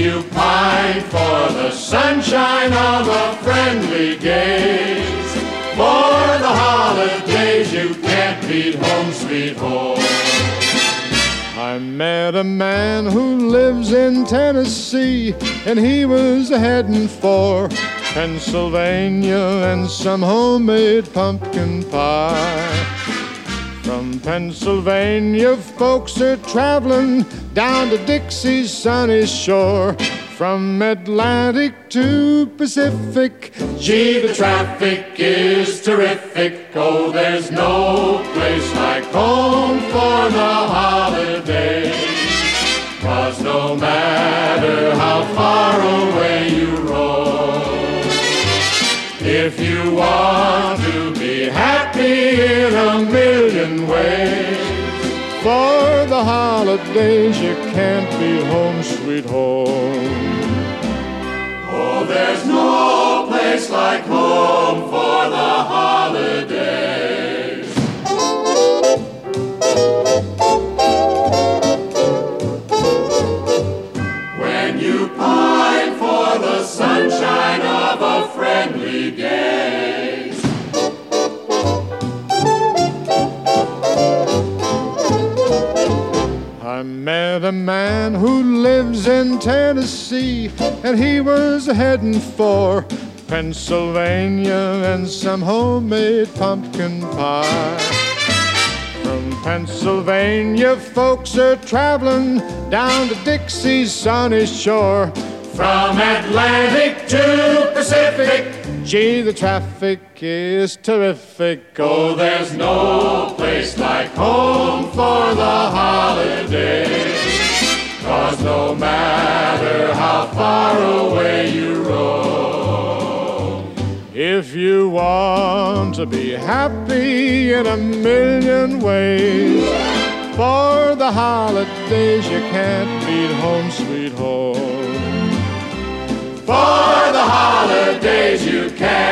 you pine for the sunshine of a friendly gaze, for the holidays you can't beat home sweet home. I met a man who lives in Tennessee, and he was heading for Pennsylvania and some homemade pumpkin pie. From Pennsylvania, folks are traveling down to Dixie's sunny shore. From Atlantic to Pacific, gee, the traffic is terrific. Oh, there's no place like home for the holidays. 'Cause no matter how far away you roam, if you want to be happy in a million ways, for the holidays you can't beat home sweet home. Oh, there's no place like home for the holidays. When you pine for the sunshine of a friendly gaze, I met a man who lives in Tennessee, and he was heading for Pennsylvania and some homemade pumpkin pie. From Pennsylvania, folks are traveling down to Dixie's sunny shore. from Atlantic to Pacific, gee, the traffic is terrific. oh, there's no place like home for the holidays. 'Cause no matter how far away you roam, if you want to be happy in a million ways, for the holidays you can't beat home sweet home. for the holidays you can